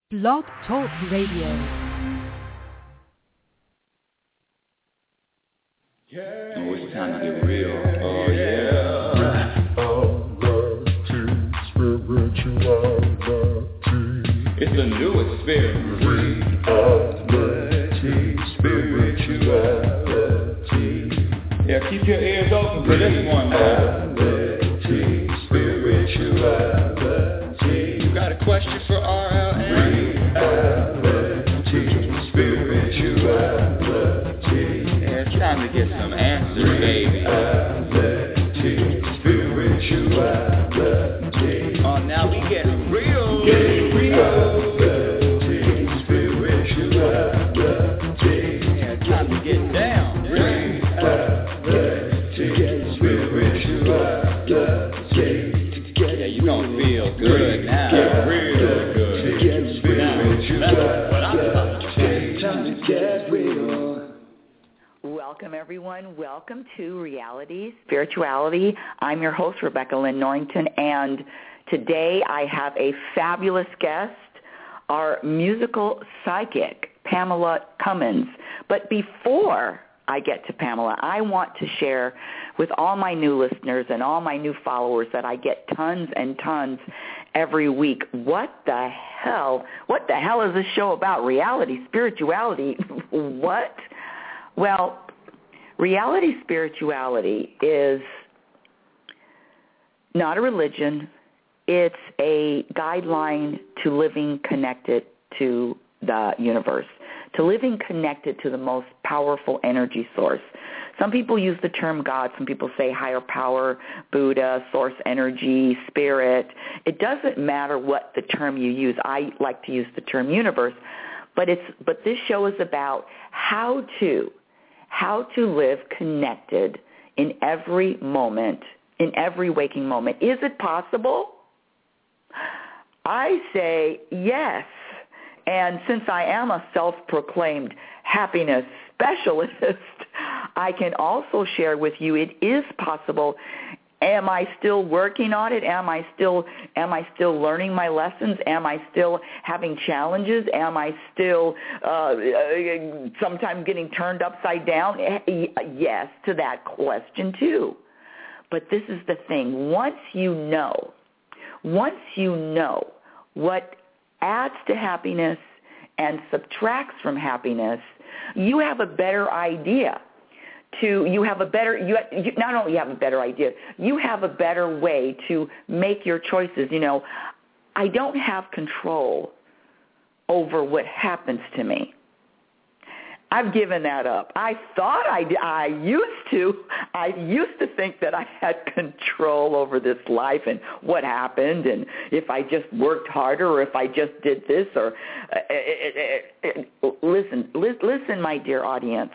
Blog Talk Radio. Oh, it's time to get real. Oh, yeah. It's the new experience. Spirituality. Yeah, keep your ears open for this one. Spirituality. You got a question for RLN? Spirituality. Yeah, it's time to get some answers, baby. Spirituality. Oh, now we get real. Get real. Spirituality. Yeah, it's time to get down. Spirituality. Yeah, you gonna feel good now. Get real good. That's what I'm talking about. Time to get real. Welcome, everyone. Welcome to Reality Spirituality. I'm your host, Rebecca Lynn Norrington, and today I have a fabulous guest, our musical psychic, Pamela Cummins. But before I get to Pamela, I want to share with all my new listeners and all my new followers that I get tons and tons every week. What the hell is this show about? Reality Spirituality? What? Well, reality spirituality is not a religion. It's a guideline to living connected to the universe, to living connected to the most powerful energy source. Some people use the term God. Some people say higher power, Buddha, source energy, spirit. It doesn't matter what the term you use. I like to use the term universe. But this show is about how to live connected in every moment, in every waking moment. Is it possible? I say yes. And since I am a self-proclaimed happiness specialist, I can also share with you it is possible. Am I still working on it? Am I still learning my lessons? Am I still having challenges? Am I still sometimes getting turned upside down? Yes to that question too. But this is the thing. Once you know what adds to happiness and subtracts from happiness, you have a better idea. Not only have a better idea, you have a better way to make your choices. You know, I don't have control over what happens to me. I've given that up. I thought I used to. I used to think that I had control over this life and what happened, and if I just worked harder, or if I just did this, or listen, my dear audience.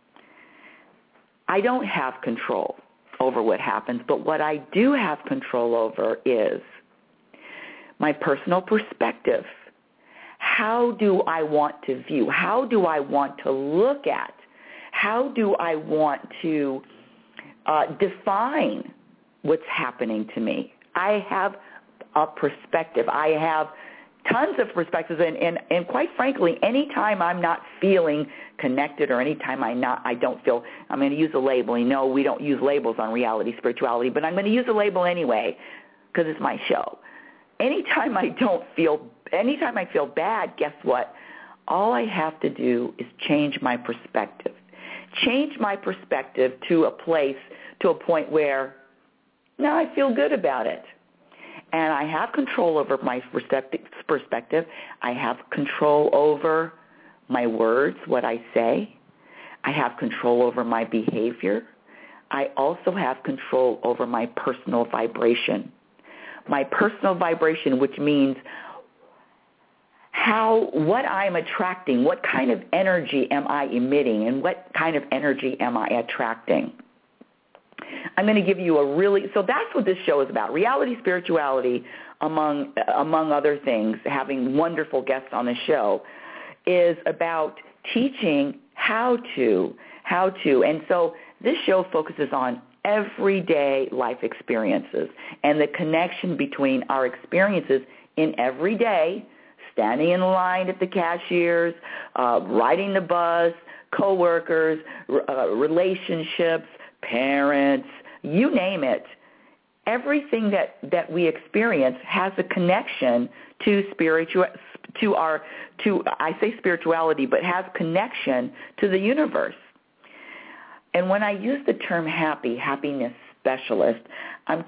I don't have control over what happens, but what I do have control over is my personal perspective. How do I want to view? How do I want to look at? How do I want to define what's happening to me? I have a perspective. I have tons of perspectives, and quite frankly, anytime I'm not feeling connected, or anytime I don't feel, I'm going to use a label. You know, we don't use labels on Reality Spirituality, but I'm going to use a label anyway because it's my show. Anytime I feel bad, guess what? All I have to do is change my perspective. Change my perspective to a point where now I feel good about it. And I have control over my perspective. I have control over my words, what I say. I have control over my behavior. I also have control over my personal vibration. My personal vibration, which means what I'm attracting, what kind of energy am I emitting, and what kind of energy am I attracting. I'm going to give you so that's what this show is about. Reality Spirituality, among other things, having wonderful guests on the show, is about teaching how to. And so this show focuses on everyday life experiences and the connection between our experiences in everyday standing in line at the cashiers, riding the bus, coworkers, relationships, parents, you name it. Everything that we experience has a connection to I say spirituality, but has connection to the universe. And when I use the term happiness specialist, I'm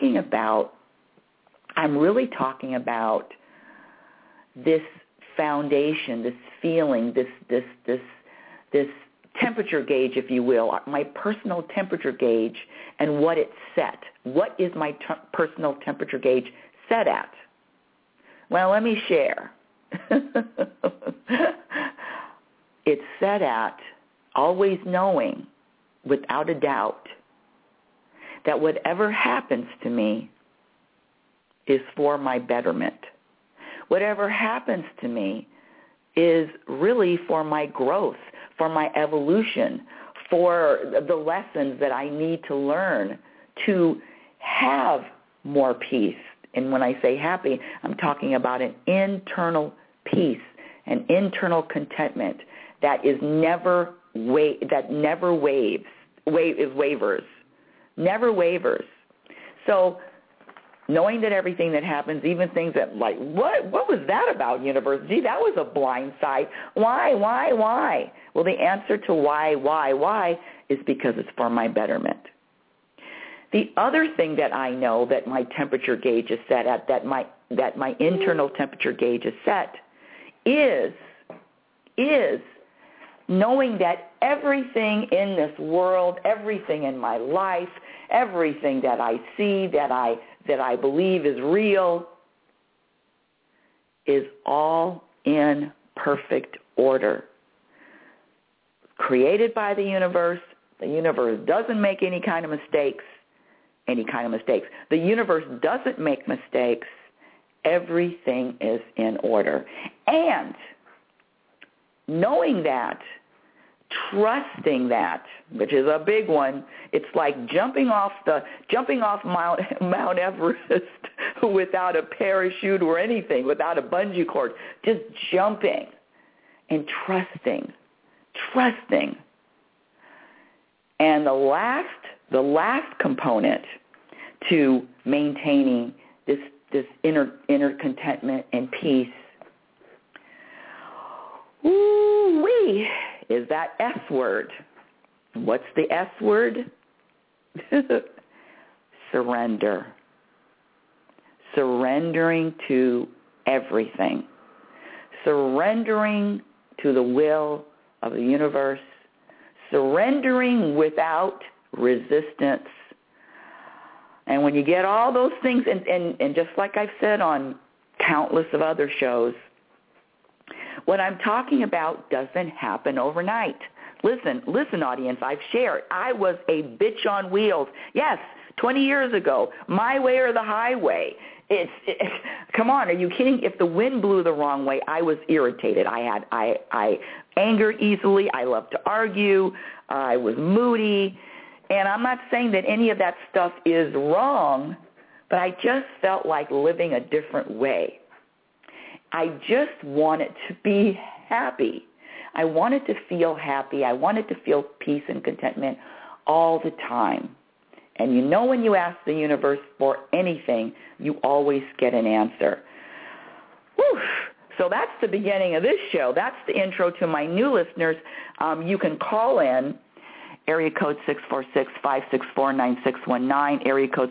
really talking about this foundation, this feeling, this temperature gauge, if you will, my personal temperature gauge and what it's set. What is my personal temperature gauge set at? Well, let me share. It's set at always knowing, without a doubt, that whatever happens to me is for my betterment. Whatever happens to me is really for my growth, for my evolution, for the lessons that I need to learn to have more peace. And when I say happy, I'm talking about an internal peace, an internal contentment that never wavers. Never wavers. So knowing that everything that happens, even things that like, what was that about, universe? Gee, that was a blind side. Why? Well, the answer to why is because it's for my betterment. The other thing that I know that my temperature gauge is set at, that my internal temperature gauge is set, is knowing that everything in this world, everything in my life, everything that I see, that I believe is real, is all in perfect order. Created by the universe doesn't make any kind of mistakes. The universe doesn't make mistakes. Everything is in order. And knowing that, trusting that, which is a big one, it's like jumping off Mount Everest without a parachute or anything, without a bungee cord, just jumping and trusting. And the last component to maintaining this inner contentment and peace, is that S word. What's the S word? Surrender. Surrendering to everything. Surrendering to the will of the universe. Surrendering without resistance. And when you get all those things, and just like I've said on countless of other shows, what I'm talking about doesn't happen overnight. Listen, audience, I've shared. I was a bitch on wheels. Yes, 20 years ago, my way or the highway. Come on, are you kidding? If the wind blew the wrong way, I was irritated. I angered easily. I loved to argue. I was moody. And I'm not saying that any of that stuff is wrong, but I just felt like living a different way. I just wanted to be happy. I wanted to feel happy. I wanted to feel peace and contentment all the time. And you know, when you ask the universe for anything, you always get an answer. Whew. So that's the beginning of this show. That's the intro to my new listeners. You can call in, area code 646-564-9619, area code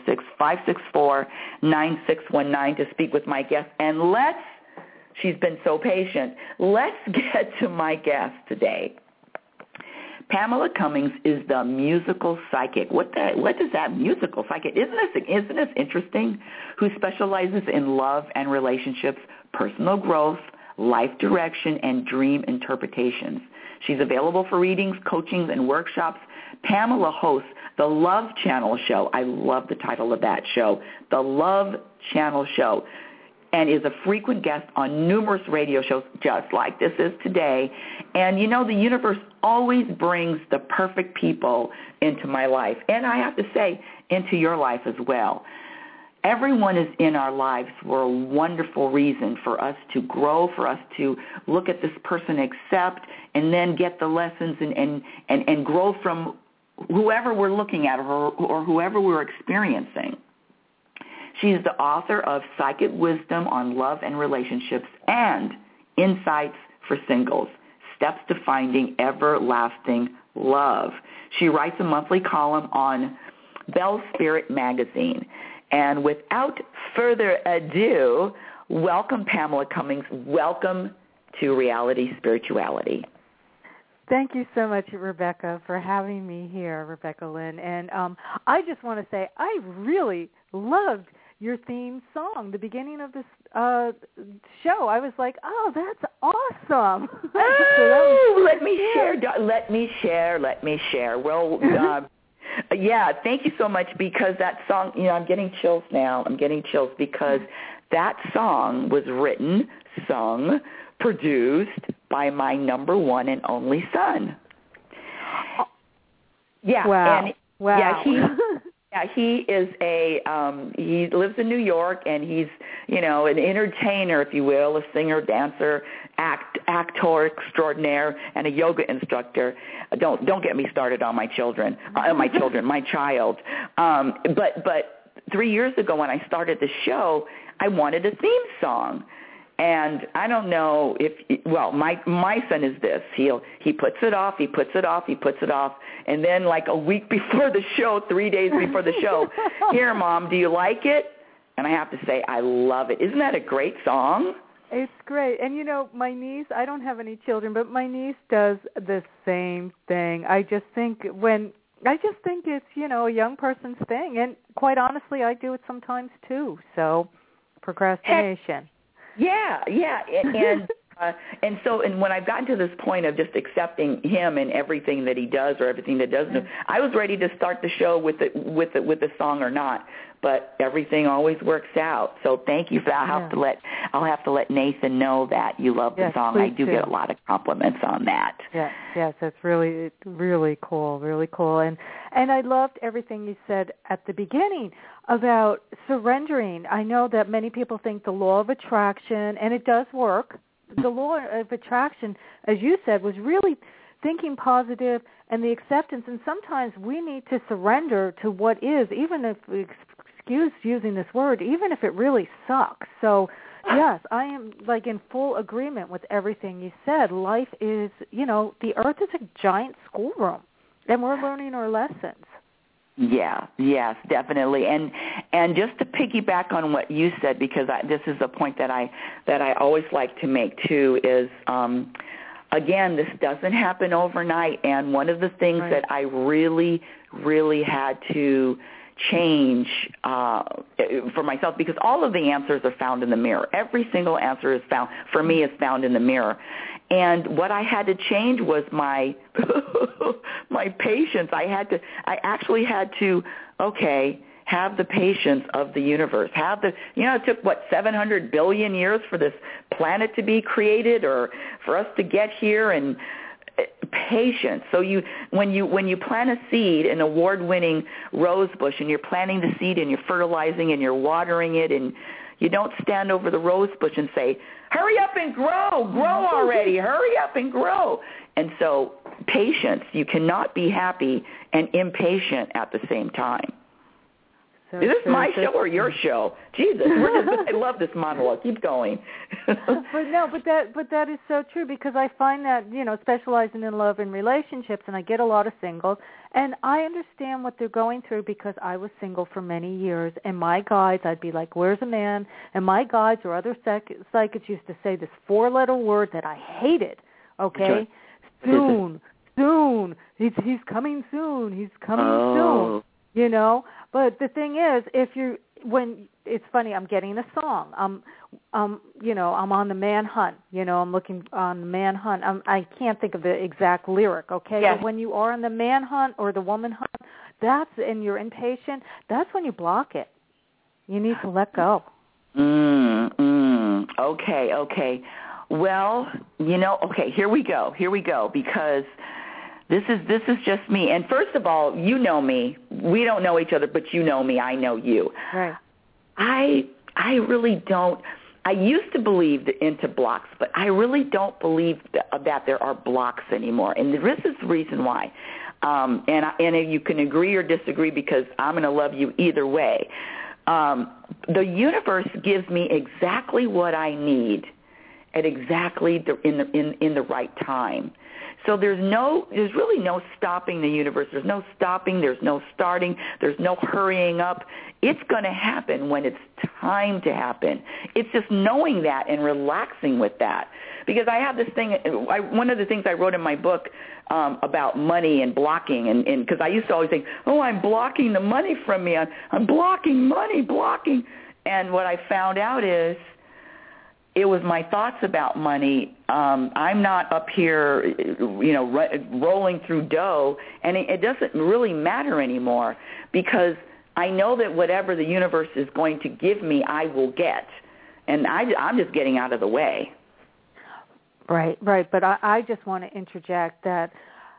646-564-9619 to speak with my guest. And she's been so patient, let's get to my guest today. Pamela Cummings is the musical psychic. What does that musical psychic? Isn't this interesting? Who specializes in love and relationships, personal growth, life direction, and dream interpretations. She's available for readings, coachings, and workshops. Pamela hosts the Love Channel Show. I love the title of that show, The Love Channel Show, and is a frequent guest on numerous radio shows just like this is today. And, you know, the universe always brings the perfect people into my life, and I have to say, into your life as well. everyone is in our lives for a wonderful reason, for us to grow, for us to look at this person, accept, and then get the lessons and grow from whoever we're looking at or whoever we're experiencing. She's the author of Psychic Wisdom on Love and Relationships and Insights for Singles, Steps to Finding Everlasting Love. She writes a monthly column on Bell Spirit magazine. And without further ado, welcome, Pamela Cummings. Welcome to Reality Spirituality. Thank you so much, Rebecca, for having me here, Rebecca Lynn. And I just want to say I really loved your theme song, the beginning of this show. I was like, oh, that's awesome. Oh, let me share. Well, yeah, thank you so much, because that song, I'm getting chills now. Because that song was written, sung, produced by my number one and only son. Yeah. Wow. And, wow. Yeah, he is he lives in New York, and he's, an entertainer, if you will, a singer, dancer, actor extraordinaire, and a yoga instructor. Don't get me started on my children, my child. But 3 years ago when I started the show, I wanted a theme song. And I don't know my son is this. He puts it off, and then like a week before the show, 3 days before the show, here, Mom, do you like it? And I have to say, I love it. Isn't that a great song? It's great. And, my niece, I don't have any children, but my niece does the same thing. I just think it's, a young person's thing. And quite honestly, I do it sometimes too. So procrastination. Yeah, and when I've gotten to this point of just accepting him and everything that he does or everything that doesn't do, I was ready to start the show with the song or not, but everything always works out. So thank you for that. I'll have to let Nathan know that you love the song. I do get a lot of compliments on that. Yes, that's really, really cool, and I loved everything you said at the beginning about surrendering. I know that many people think the law of attraction, and it does work. The law of attraction, as you said, was really thinking positive and the acceptance. And sometimes we need to surrender to what is, even if, excuse using this word, even if it really sucks. So, yes, I am like in full agreement with everything you said. Life is, the earth is a giant schoolroom, and we're learning our lessons. Yeah, yes, definitely. And just to piggyback on what you said, because this is a point that I always like to make too, is again, this doesn't happen overnight. And one of the things that I really, really had to change for myself, because all of the answers are found in the mirror. Every single answer is found in the mirror. And what I had to change was my my patience. I actually had to have the patience of the universe. It took 700 billion years for this planet to be created, or for us to get here, and patience. So when you plant a seed, an award-winning rose bush, and you're planting the seed and you're fertilizing and you're watering it, and you don't stand over the rose bush and say, hurry up and grow already, hurry up and grow. And so patience, you cannot be happy and impatient at the same time. So is this my show or your show? Jesus, I love this monologue. Keep going. But that is so true, because I find that, specializing in love and relationships, and I get a lot of singles, and I understand what they're going through, because I was single for many years, and my guides, I'd be like, where's a man? And my guides or other psychics used to say this 4-letter word that I hated, okay? Soon. He's coming soon. He's coming soon. But the thing is, it's funny, I'm getting a song. I'm on the manhunt. I'm looking on the manhunt. I can't think of the exact lyric, okay? Yes. But when you are on the manhunt or the woman hunt, and you're impatient, that's when you block it. You need to let go. Okay. Well, here we go, because this is just me. And first of all, you know me. We don't know each other, but you know me. I know you. Right. I really don't. I used to believe into blocks, but I really don't believe that there are blocks anymore. And this is the reason why. And you can agree or disagree because I'm going to love you either way. The universe gives me exactly what I need at exactly in the right time. So there's really no stopping the universe. There's no stopping. There's no starting. There's no hurrying up. It's going to happen when it's time to happen. It's just knowing that and relaxing with that. Because I have this thing, one of the things I wrote in my book about money and blocking, and because I used to always think, oh, I'm blocking the money from me. I'm blocking money, blocking. And what I found out is, it was my thoughts about money. I'm not up here, rolling through dough, and it doesn't really matter anymore because I know that whatever the universe is going to give me, I will get, and I'm just getting out of the way. Right. But I just want to interject that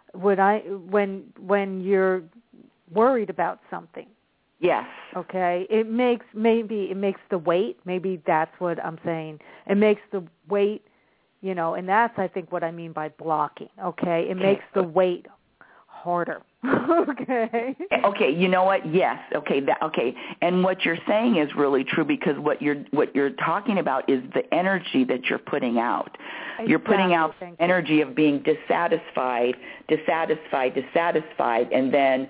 when you're worried about something. Yes. Okay. It makes the weight. Maybe that's what I'm saying. It makes the weight, and that's I think what I mean by blocking. Okay. It makes the weight harder. Okay. Okay. You know what? Yes. Okay. Okay. And what you're saying is really true because what you're talking about is the energy that you're putting out. Exactly. You're putting out energy of being dissatisfied, and then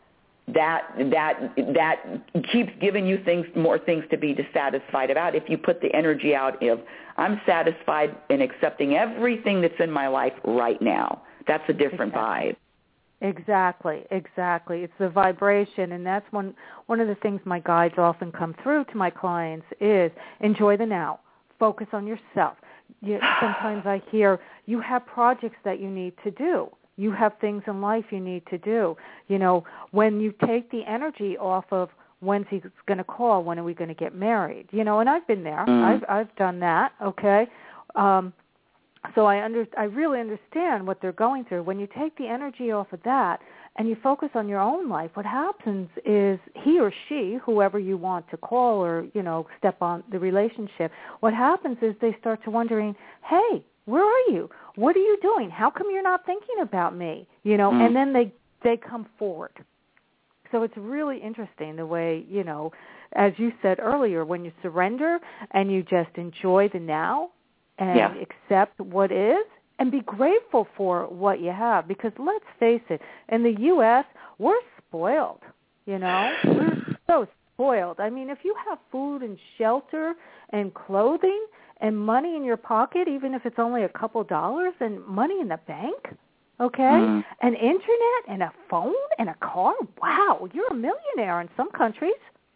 that keeps giving you more things to be dissatisfied about. If you put the energy out of, I'm satisfied in accepting everything that's in my life right now, that's a different vibe. Exactly. It's the vibration, and that's one of the things my guides often come through to my clients is enjoy the now. Focus on yourself. Sometimes I hear you have projects that you need to do. You have things in life you need to do. When you take the energy off of when's he going to call, when are we going to get married, and I've been there. I've done that, okay? So I really understand what they're going through. When you take the energy off of that and you focus on your own life, what happens is he or she, whoever you want to call or, step on the relationship, what happens is they start to wondering, hey, where are you? What are you doing? How come you're not thinking about me? And then they come forward. So it's really interesting the way, as you said earlier, when you surrender and you just enjoy the now and accept what is and be grateful for what you have. Because let's face it, in the U.S., we're spoiled, We're so spoiled. I mean, if you have food and shelter and clothing and money in your pocket, even if it's only a couple dollars, and money in the bank, okay, and internet and a phone and a car, wow, you're a millionaire in some countries,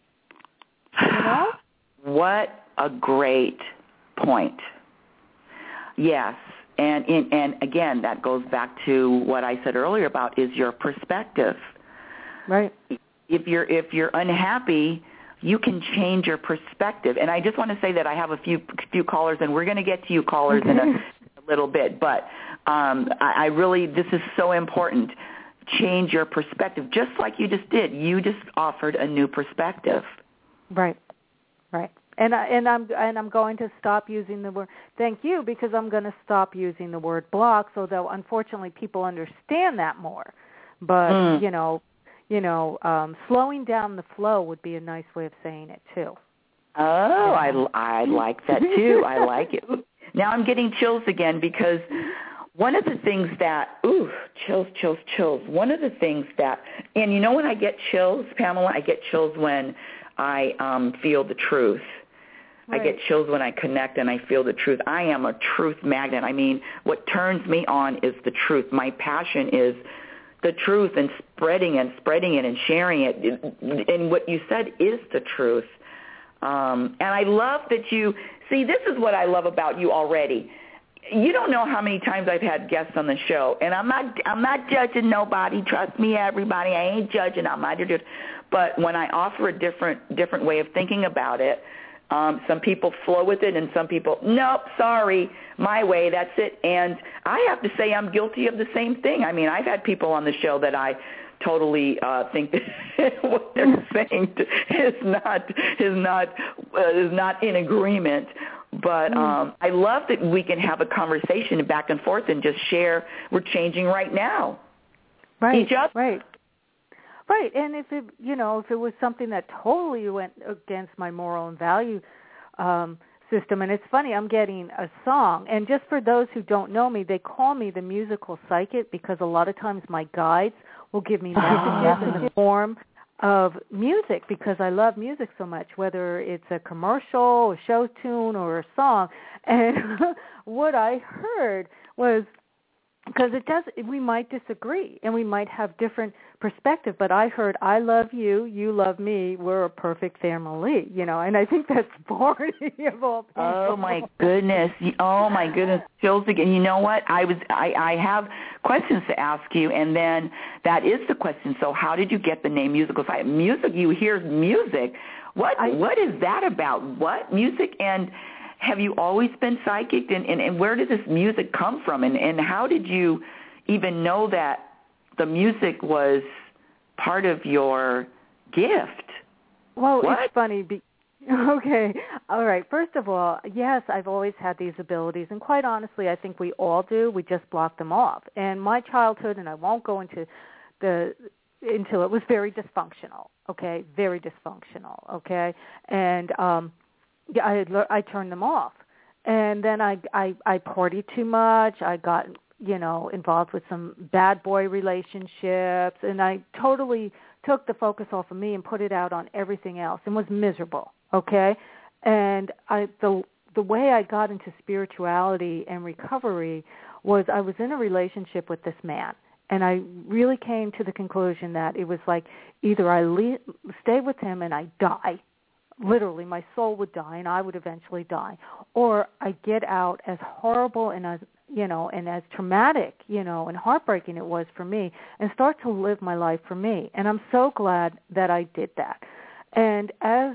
What a great point. Yes, and again, that goes back to what I said earlier about is your perspective. Right. If you're unhappy, you can change your perspective. And I just want to say that I have a few callers, and we're going to get to you callers in a little bit. But I really, this is so important. Change your perspective, just like you just did. You just offered a new perspective. Right. And I'm going to stop using the word. Thank you, because I'm going to stop using the word blocks. Although unfortunately people understand that more. But slowing down the flow would be a nice way of saying it too. Oh, I like that too. I like it. Now I'm getting chills again because one of the things that, chills. One of the things that, and when I get chills, Pamela, I get chills when I feel the truth. Right. I get chills when I connect and I feel the truth. I am a truth magnet. I mean, what turns me on is the truth. My passion is the truth and spreading it and sharing it. And what you said is the truth. And I love that you see, this is what I love about you already. You don't know how many times I've had guests on the show, and I'm not judging nobody. Trust me, everybody. I ain't judging. I'm not judging. But when I offer a different way of thinking about it, some people flow with it, and some people, nope, sorry, my way, that's it. And I have to say I'm guilty of the same thing. I mean, I've had people on the show that I totally think that what they're saying is not in agreement. But I love that we can have a conversation back and forth and just share. We're changing right now. Right. Each other. Right. Right. And if it was something that totally went against my moral and value system, and it's funny, I'm getting a song, and just for those who don't know me, they call me the musical psychic because a lot of times my guides will give me messages in the form of music because I love music so much, whether it's a commercial, a show tune, or a song. And what I heard was, because we might disagree and we might have different perspective, but I heard, I love you, you love me, we're a perfect family, and I think that's boring of all people. Oh my goodness, chills again. You know what? I have questions to ask you, and then that is the question. So how did you get the name Musical Psychic? Music, you hear music. What is that about? What music? And have you always been psychic, and where did this music come from, and how did you even know that the music was part of your gift? Well, it's funny. Okay, all right. First of all, yes, I've always had these abilities, and quite honestly, I think we all do. We just block them off. And my childhood, and I won't go into until it was very dysfunctional. Okay, very dysfunctional. Okay, and I turned them off, and then I partied too much. I got involved with some bad boy relationships, and I totally took the focus off of me and put it out on everything else, and was miserable. Okay, and the way I got into spirituality and recovery was I was in a relationship with this man, and I really came to the conclusion that it was like either I stay with him and I die. Literally, my soul would die, and I would eventually die. Or I get out, as horrible and as and as traumatic, and heartbreaking it was for me, and start to live my life for me. And I'm so glad that I did that. And as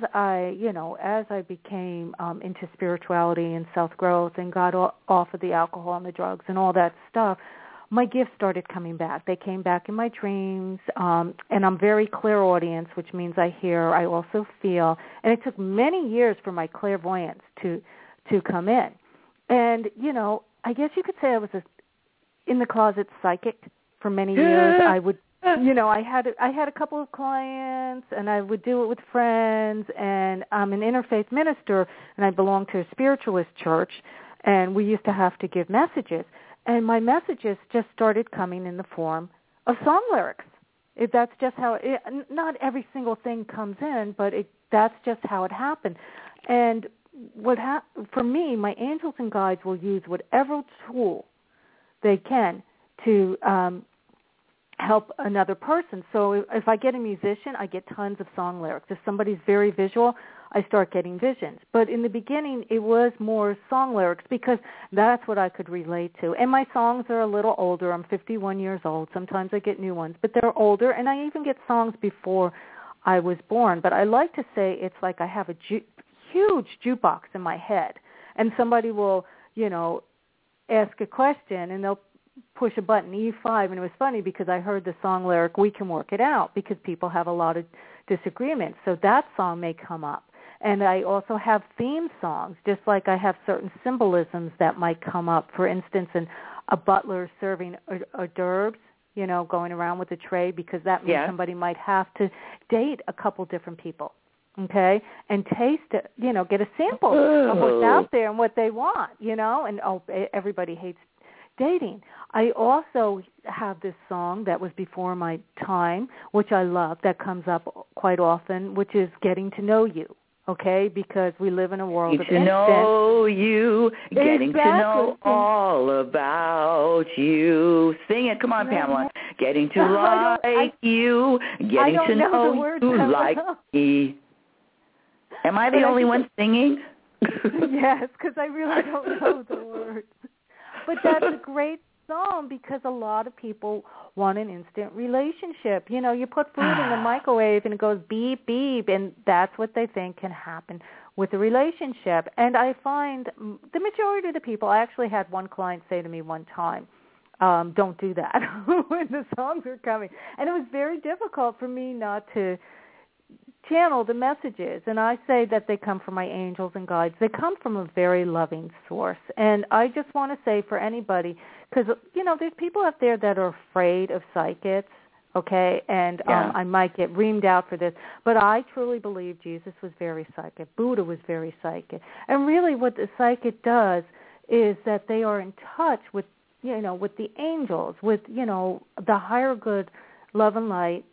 I became into spirituality and self-growth and got off of the alcohol and the drugs and all that stuff, my gifts started coming back. They came back in my dreams, and I'm very clairaudient, which means I hear, I also feel. And it took many years for my clairvoyance to come in. And, I guess you could say I was in the closet psychic for many years. I would, I had a couple of clients, and I would do it with friends, and I'm an interfaith minister, and I belong to a spiritualist church, and we used to have to give messages. And my messages just started coming in the form of song lyrics. That's just how not every single thing comes in, but that's just how it happened. And for me, my angels and guides will use whatever tool they can to help another person. So if I get a musician, I get tons of song lyrics. If somebody's very visual, I start getting visions. But in the beginning, it was more song lyrics because that's what I could relate to. And my songs are a little older. I'm 51 years old. Sometimes I get new ones, but they're older, and I even get songs before I was born. But I like to say it's like I have a huge jukebox in my head, and somebody will, ask a question, and they'll push a button, E5, and it was funny because I heard the song lyric, "We Can Work It Out," because people have a lot of disagreements. So that song may come up. And I also have theme songs, just like I have certain symbolisms that might come up. For instance, a butler serving hors d'oeuvres, going around with a tray, because that means somebody might have to date a couple different people, okay, and taste it, get a sample of what's out there and what they want, and everybody hates dating. I also have this song that was before my time, which I love, that comes up quite often, which is Getting to Know You. Okay, because we live in a world of instant. Know you, getting to know all about you. Sing it, come on, Pamela. Getting to like you, getting to know you like me. Am I the only one singing? Yes, because I really don't know the words. But that's a great song because a lot of people want an instant relationship. You put food in the microwave and it goes beep, beep, and that's what they think can happen with a relationship. And I find the majority of the people, I actually had one client say to me one time, don't do that when the songs are coming. And it was very difficult for me not to channel the messages. And I say that they come from my angels and guides. They come from a very loving source. And I just want to say for anybody, because, there's people out there that are afraid of psychics, okay, and I might get reamed out for this, but I truly believe Jesus was very psychic. Buddha was very psychic. And really what the psychic does is that they are in touch with, with the angels, with, the higher good love and light,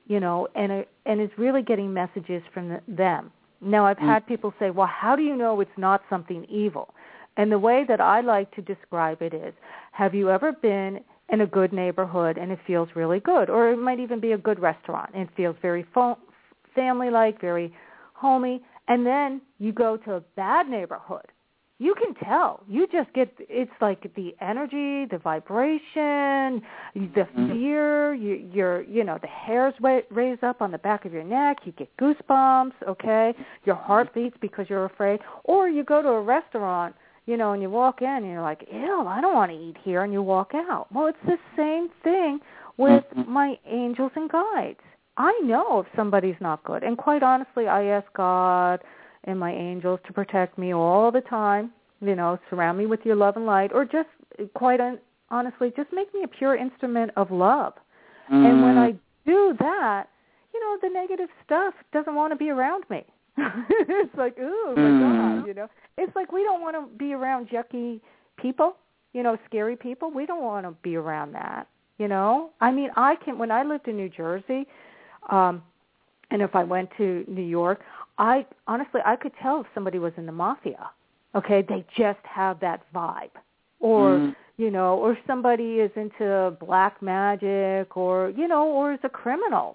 and is really getting messages from them. Now, I've had people say, well, how do you know it's not something evil? And the way that I like to describe it is, have you ever been in a good neighborhood and it feels really good? Or it might even be a good restaurant and it feels very family-like, very homey. And then you go to a bad neighborhood. You can tell. You just get, it's like the energy, the vibration, the fear, the hairs raise up on the back of your neck. You get goosebumps, okay? Your heart beats because you're afraid. Or you go to a restaurant, and you walk in and you're like, ew, I don't want to eat here, and you walk out. Well, it's the same thing with my angels and guides. I know if somebody's not good. And quite honestly, I ask God and my angels to protect me all the time, surround me with your love and light, or just quite honestly, just make me a pure instrument of love. And when I do that, the negative stuff doesn't want to be around me. It's like, ooh, my God, It's like we don't want to be around yucky people, scary people. We don't want to be around that, I mean, when I lived in New Jersey, and if I went to New York, I could tell if somebody was in the mafia. Okay, they just have that vibe, or or somebody is into black magic, or or is a criminal.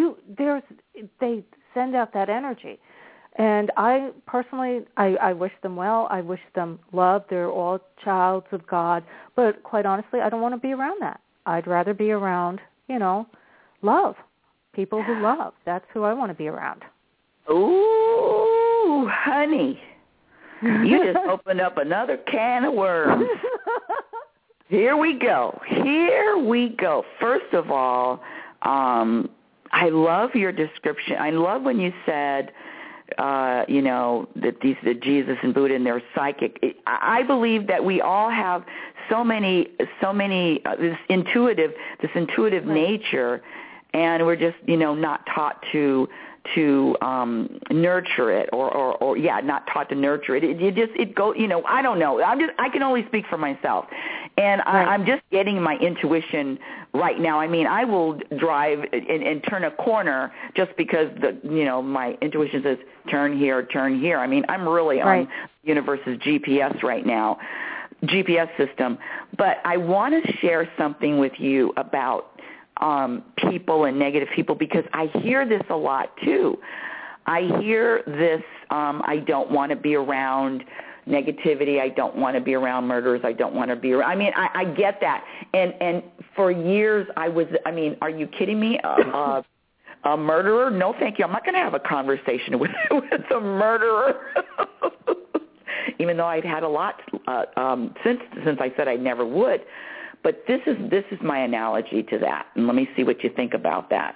They send out that energy, and I personally, I wish them well. I wish them love. They're all childs of God, but quite honestly, I don't want to be around that. I'd rather be around, love, people who love. That's who I want to be around. Ooh, honey, you just opened up another can of worms. Here we go. First of all, I love your description. I love when you said, that Jesus and Buddha and they're psychic. I believe that we all have so many this intuitive nature, and we're just not taught to nurture it, or not taught to nurture it. It go, I don't know. I can only speak for myself, and I'm just getting my intuition right now. I mean, I will drive and turn a corner just because my intuition says turn here. I mean, I'm really on universe's GPS right now, GPS system. But I want to share something with you about people and negative people, because I hear this a lot too. I hear this, I don't want to be around negativity. I don't want to be around murderers. I don't want to be around, I get that. And for years are you kidding me? A murderer? No, thank you. I'm not going to have a conversation with a murderer. Even though I'd had a lot since I said I never would. But this is my analogy to that, and let me see what you think about that.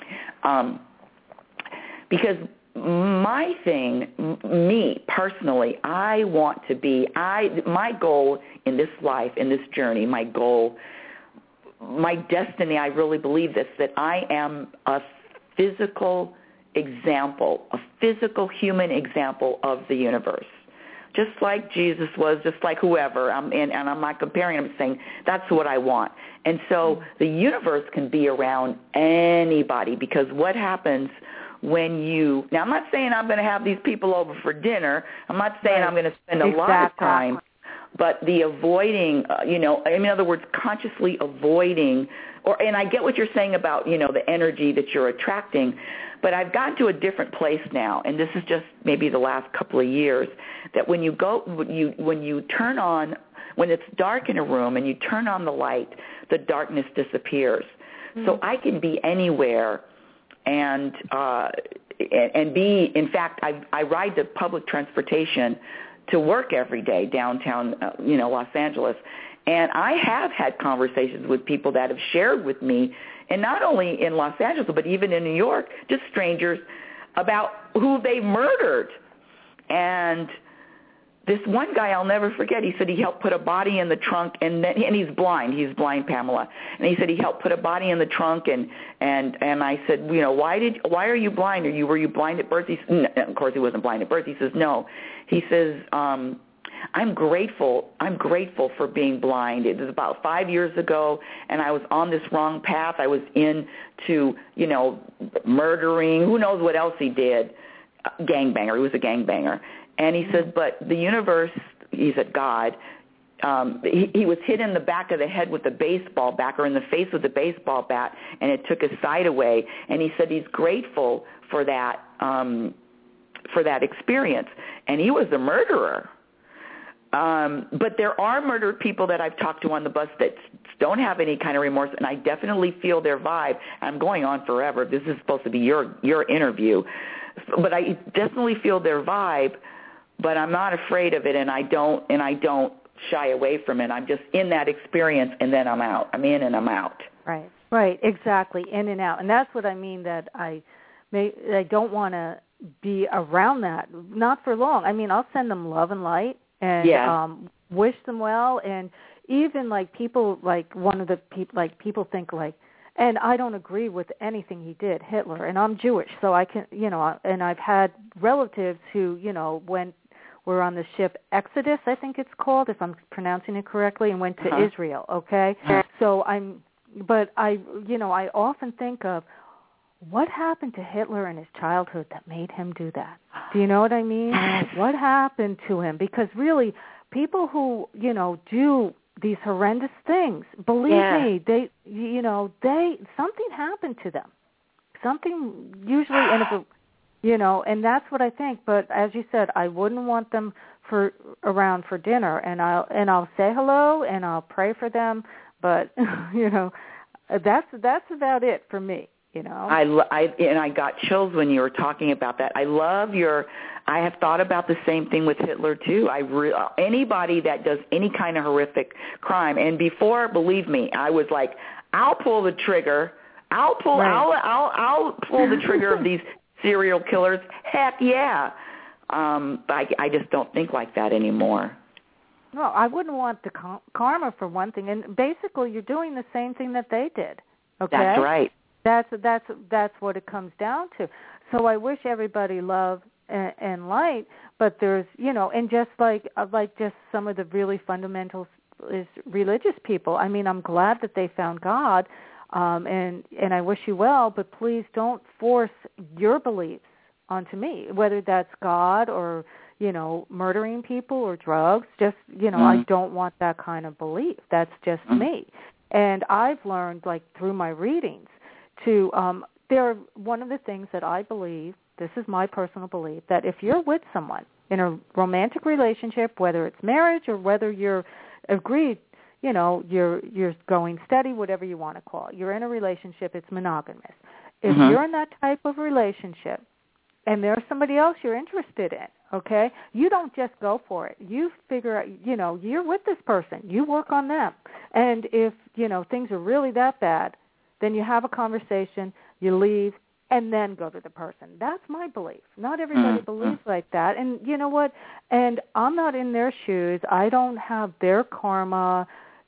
Because my thing, me personally, I want to be, my goal in this life, in this journey, my destiny, I really believe this, that I am a physical example, a physical human example of the universe. Just like Jesus was, just like whoever, and I'm not comparing, I'm saying that's what I want. And so the universe can be around anybody, because what happens when now I'm not saying I'm going to have these people over for dinner, I'm not saying I'm going to spend a lot of time, but the avoiding, in other words, consciously avoiding, and I get what you're saying about, the energy that you're attracting, but I've gotten to a different place now, and this is just maybe the last couple of years, that when you turn on, when it's dark in a room and you turn on the light, the darkness disappears. Mm-hmm. So I can be anywhere and be, in fact, I ride the public transportation to work every day downtown, Los Angeles. And I have had conversations with people that have shared with me, and not only in Los Angeles, but even in New York, just strangers, about who they murdered. And this one guy I'll never forget, he said he helped put a body in the trunk, and he's blind, Pamela. And he said he helped put a body in the trunk, and I said, you know, why are you blind? Were you blind at birth? He said, no, of course he wasn't blind at birth. He says, no. He says, I'm grateful for being blind. It was about 5 years ago, and I was on this wrong path. I was into, you know, murdering, who knows what else he did, gangbanger. He was a gangbanger. And he said, but the universe, he said, God, he was hit in the back of the head with a baseball bat, or in the face with a baseball bat, and it took his sight away. And he said he's grateful for that experience. And he was a murderer. But there are murdered people that I've talked to on the bus that don't have any kind of remorse, and I definitely feel their vibe. I'm going on forever. This is supposed to be your interview. But I definitely feel their vibe, but I'm not afraid of it, and I don't shy away from it. I'm just in that experience, and then I'm out. I'm in and I'm out. Right, exactly, in and out. And that's what I mean, that I don't want to be around that, not for long. I mean, I'll send them love and light and wish them well, and even like people, like one of the people, like people think like, and I don't agree with anything he did, Hitler, and I'm Jewish, so I can, you know, and I've had relatives who, you know, were on the ship Exodus, I think it's called, if I'm pronouncing it correctly, and went to Israel, okay? So I often think of what happened to Hitler in his childhood that made him do that? Do you know what I mean? What happened to him? Because really, people who, you know, do these horrendous things, believe me, something happened to them. Something usually, and if it, you know, and that's what I think. But as you said, I wouldn't want them around for dinner, and I'll say hello and I'll pray for them. But you know, that's about it for me. You know, I got chills when you were talking about that. I have thought about the same thing with Hitler too. Anybody that does any kind of horrific crime, and before, believe me, I was like, I'll pull the trigger. I'll pull the trigger of these serial killers. Heck yeah. But I just don't think like that anymore. No, I wouldn't want the karma for one thing, and basically, you're doing the same thing that they did. Okay, that's right. That's what it comes down to. So I wish everybody love and light, but there's, you know, and just like just some of the really fundamental religious people. I mean, I'm glad that they found God, and I wish you well, but please don't force your beliefs onto me, whether that's God or, you know, murdering people or drugs. Just, you know, I don't want that kind of belief. That's just me. And I've learned, like, through my readings, one of the things that I believe, this is my personal belief, that if you're with someone in a romantic relationship, whether it's marriage or whether you're agreed, you know, you're going steady, whatever you want to call it, you're in a relationship, it's monogamous. If you're in that type of relationship and there's somebody else you're interested in, okay, you don't just go for it. You figure out, you know, you're with this person. You work on them. And if, you know, things are really that bad, then you have a conversation, you leave, and then go to the person. That's my belief. Not everybody believes like that. And you know what? And I'm not in their shoes. I don't have their karma.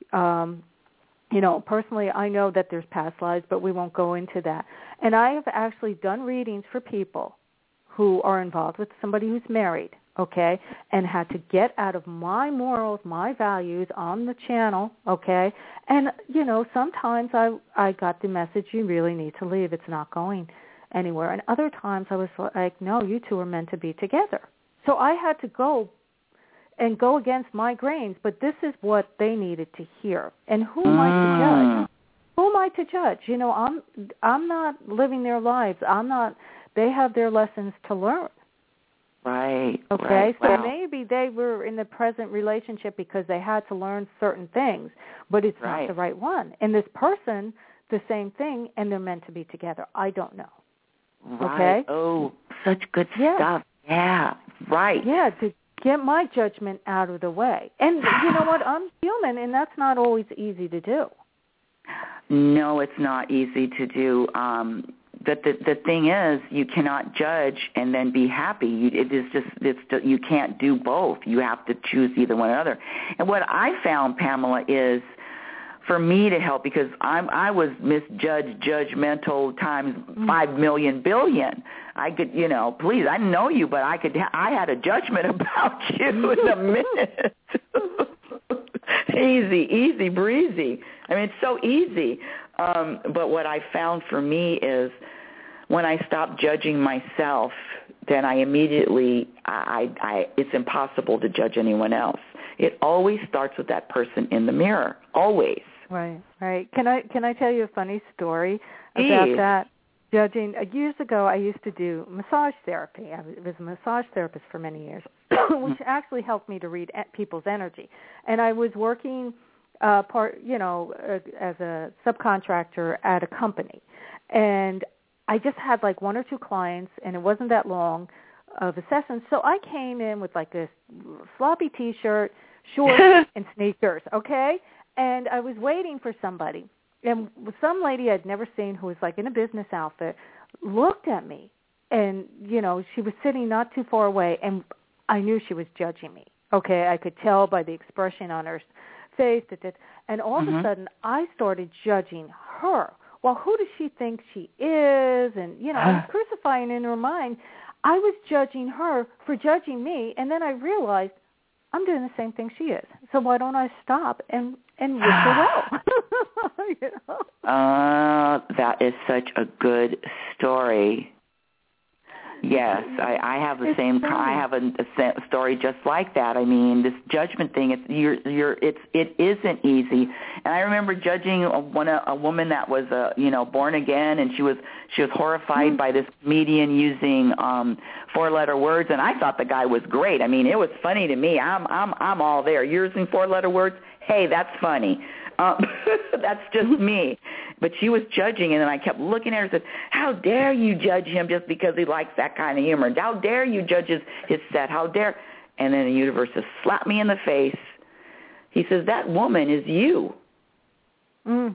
You know, personally, I know that there's past lives, but we won't go into that. And I have actually done readings for people who are involved with somebody who's married, okay, and had to get out of my morals, my values on the channel, okay. And, you know, sometimes I got the message, you really need to leave. It's not going anywhere. And other times I was like, no, you two are meant to be together. So I had to go against my grains, but this is what they needed to hear. And who am I to judge? Who am I to judge? You know, I'm not living their lives. They have their lessons to learn. Right. Okay, right. so Wow. maybe they were in the present relationship because they had to learn certain things, but it's not the right one. And this person, the same thing, and they're meant to be together. I don't know. Right. Okay? Oh, such good stuff. Yeah. Right. Yeah, get my judgment out of the way. And you know what? I'm human, and that's not always easy to do. No, it's not easy to do. The thing is, you cannot judge and then be happy. You can't do both. You have to choose either one or the other. And what I found, Pamela, is for me to help, because I was misjudged, judgmental times 5 million billion. I could, please, I know you, but I had a judgment about you in a minute. Easy breezy. I mean, it's so easy. But what I found for me is when I stopped judging myself, then I immediately, it's impossible to judge anyone else. It always starts with that person in the mirror, always. Right. Can I tell you a funny story about that? Judging. Years ago, I used to do massage therapy. I was a massage therapist for many years, which actually helped me to read people's energy. And I was working as a subcontractor at a company. And I just had like 1 or 2 clients, and it wasn't that long of a session. So I came in with like a sloppy T-shirt, shorts, and sneakers, okay? And I was waiting for somebody. And some lady I'd never seen who was like in a business outfit looked at me. And, she was sitting not too far away, and I knew she was judging me, okay? I could tell by the expression on her face. And all of a sudden, I started judging her. Well, who does she think she is? And, I was crucifying in her mind. I was judging her for judging me, and then I realized I'm doing the same thing she is. So why don't I stop and wish her well? That is such a good story. Yes, I have the same. I have a story just like that. I mean, this judgment thing. It isn't easy. And I remember judging a woman that was born again, and she was horrified by this comedian using 4-letter words, and I thought the guy was great. I mean, it was funny to me. I'm all there. You're using 4-letter words. Hey, that's funny. That's just me. But she was judging, and then I kept looking at her and said, how dare you judge him just because he likes that kind of humor? How dare you judge his set? How dare? And then the universe just slapped me in the face. He says, that woman is you. Mm.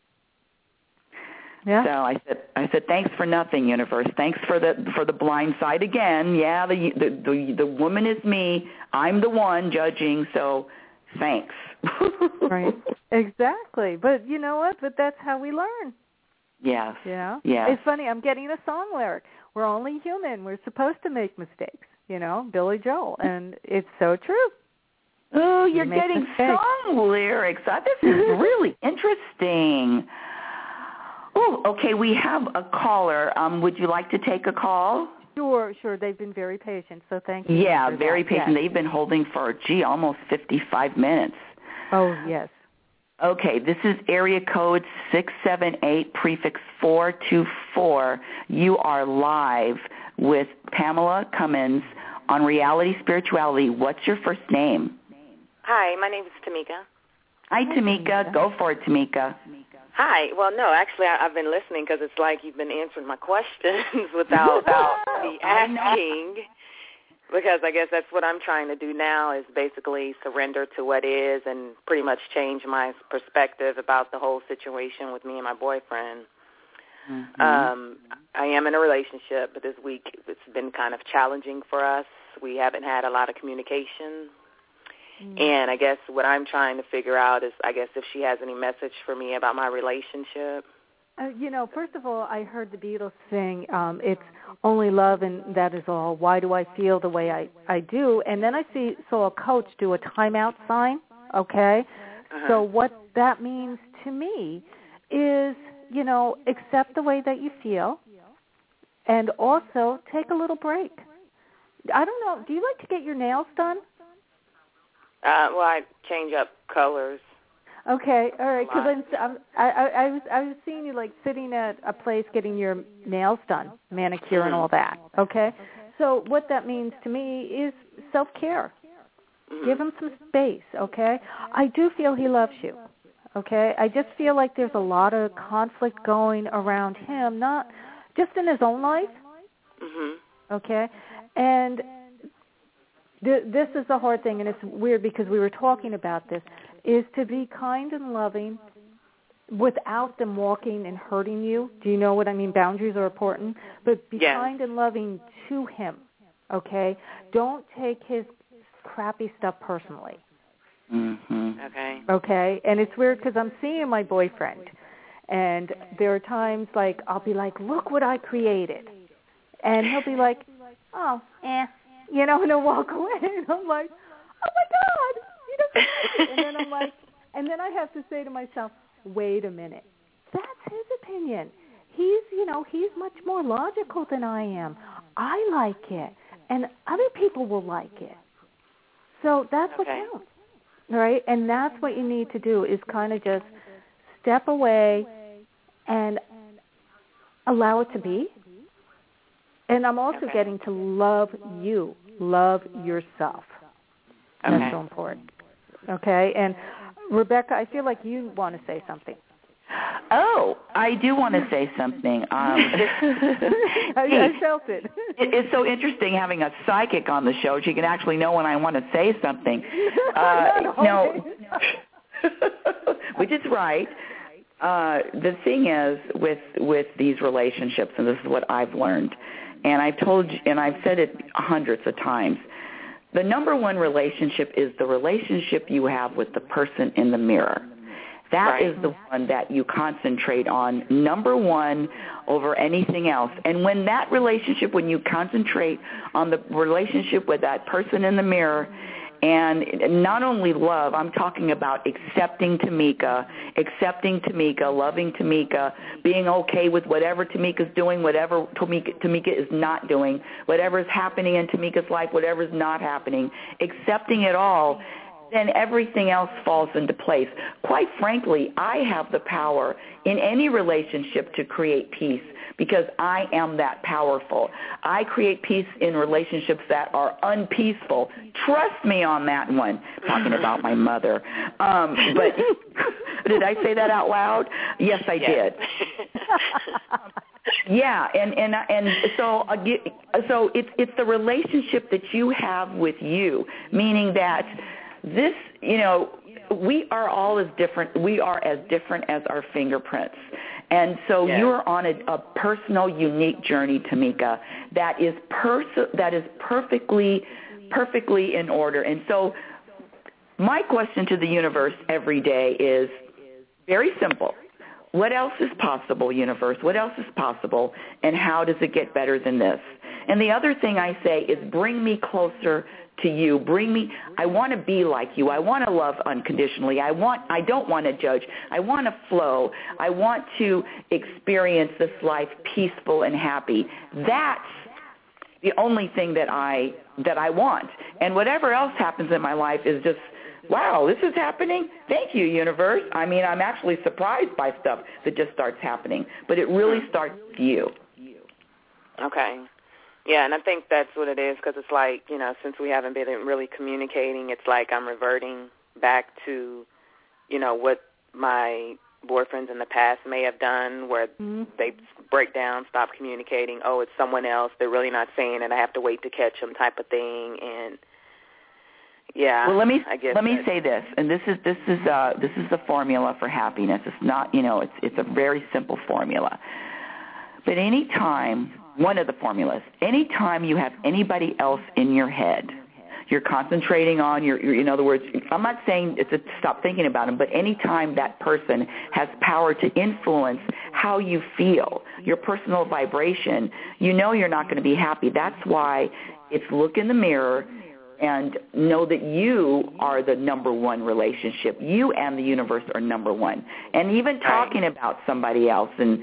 Yeah. So I said, thanks for nothing, universe. Thanks for the blind side again. Yeah, the woman is me. I'm the one judging, so thanks. Right. Exactly. But you know what? But that's how we learn. Yes. Yeah. Yes. It's funny. I'm getting a song lyric. We're only human. We're supposed to make mistakes. Billy Joel. And it's so true. Oh, you're getting song lyrics. This is really interesting. Oh, okay. We have a caller. Would you like to take a call? Sure. They've been very patient, so thank you. Yeah, very patient. Yes. They've been holding for, almost 55 minutes. Oh, yes. Okay, this is area code 678, prefix 424. You are live with Pamela Cummins on Reality Spirituality. What's your first name? Hi, my name is Tamika. Hi, Tamika. Go for it, Tamika. Hi. Well, no, actually, I've been listening because it's like you've been answering my questions without me asking, because I guess that's what I'm trying to do now is basically surrender to what is and pretty much change my perspective about the whole situation with me and my boyfriend. Mm-hmm. I am in a relationship, but this week it's been kind of challenging for us. We haven't had a lot of communication. And I guess what I'm trying to figure out is, I guess, if she has any message for me about my relationship. First of all, I heard the Beatles sing, it's only love and that is all. Why do I feel the way I do? And then I saw a coach do a timeout sign, okay? Uh-huh. So what that means to me is, accept the way that you feel and also take a little break. I don't know, do you like to get your nails done? Well, I change up colors. Okay, all right. Because I was seeing you like sitting at a place getting your nails done, manicure and all that. Okay, so what that means to me is self-care. Give him some space. Okay, I do feel he loves you. Okay, I just feel like there's a lot of conflict going around him, not just in his own life. Okay, and This is the hard thing, and it's weird because we were talking about this, is to be kind and loving without them walking and hurting you. Do you know what I mean? Boundaries are important, but be kind and loving to him, okay? Don't take his crappy stuff personally. Mm-hmm. Okay, and it's weird because I'm seeing my boyfriend, and there are times like I'll be like, look what I created, and he'll be like, oh, you know, and he'll walk away, and I'm like, oh my God, he doesn't. And then I'm like, and then I have to say to myself, wait a minute, that's his opinion. He's, you know, he's much more logical than I am. I like it, and other people will like it. So that's what counts, right? And that's what you need to do is kind of just step away and allow it to be. And I'm also getting to love you, love yourself. That's so important. Okay? And Rebecca, I feel like you want to say something. Oh, I do want to say something. I felt it. It's so interesting having a psychic on the show. She can actually know when I want to say something. No, which is right. The thing is with these relationships, and this is what I've learned, and I've told you, and I've said it hundreds of times, the number one relationship is the relationship you have with the person in the mirror. That is the one that you concentrate on, number one, over anything else. And when that relationship, when you concentrate on the relationship with that person in the mirror, and not only love, I'm talking about accepting Tamika, loving Tamika, being okay with whatever Tamika's doing, whatever Tamika is not doing, whatever is happening in Tamika's life, whatever is not happening, accepting it all, then everything else falls into place. Quite frankly, I have the power in any relationship to create peace because I am that powerful. I create peace in relationships that are unpeaceful. Trust me on that one. Talking about my mother. But did I say that out loud? Yes, I did. Yeah, and so it's the relationship that you have with you, meaning that this, you know, we are all as different. We are as different as our fingerprints. And so you're on a personal, unique journey, Tamika, that is perfectly in order. And so my question to the universe every day is very simple. What else is possible, universe? What else is possible, and how does it get better than this? And the other thing I say is bring me closer to you. I want to be like you. I want to love unconditionally. I don't want to judge. I want to flow. I want to experience this life peaceful and happy. That's the only thing that I want. And whatever else happens in my life is just, wow, this is happening? Thank you, universe. I mean, I'm actually surprised by stuff that just starts happening. But it really starts with you. Okay. Yeah, and I think that's what it is because it's like, you know, since we haven't been really communicating, it's like I'm reverting back to, you know, what my boyfriends in the past may have done where they break down, stop communicating. Oh, it's someone else. They're really not saying it. I have to wait to catch them type of thing. And, yeah, well, let me say this, and this is the formula for happiness. It's not, you know, it's a very simple formula. But one of the formulas, anytime you have anybody else in your head, you're concentrating on in other words, I'm not saying it's to stop thinking about them, but anytime that person has power to influence how you feel, your personal vibration, you know you're not going to be happy. That's why it's look in the mirror and know that you are the number one relationship. You and the universe are number one. And even talking about somebody else and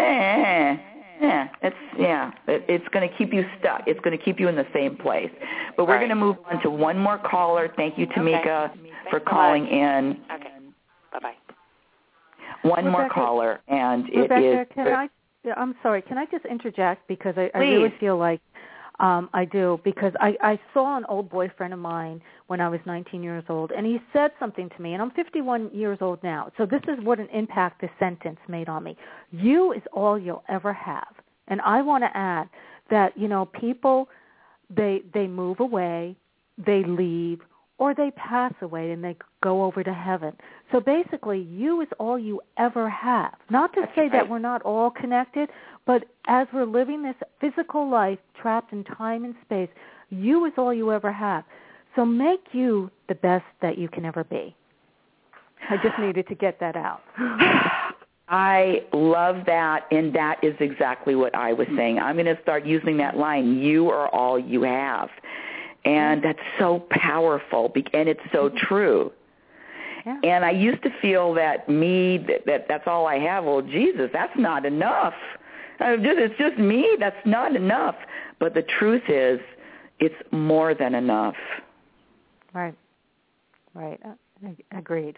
it's going to keep you stuck. It's going to keep you in the same place. But we're going to move on to one more caller. Thank you, Tamika, for calling in. Okay. Bye-bye. One more caller, and Rebecca, I'm sorry. Can I just interject because I really feel like I do because I saw an old boyfriend of mine when I was 19 years old, and he said something to me, and I'm 51 years old now. So this is what an impact this sentence made on me. You is all you'll ever have. And I want to add that, you know, people, they move away, they leave, or they pass away and they go over to heaven. So basically, you is all you ever have. Not to say that we're not all connected, but as we're living this physical life trapped in time and space, you is all you ever have. So make you the best that you can ever be. I just needed to get that out. I love that, and that is exactly what I was saying. I'm going to start using that line, you are all you have. And that's so powerful, and it's so true. Yeah. And I used to feel that that's all I have. Well, Jesus, that's not enough. It's just me. That's not enough. But the truth is, it's more than enough. Right. Agreed.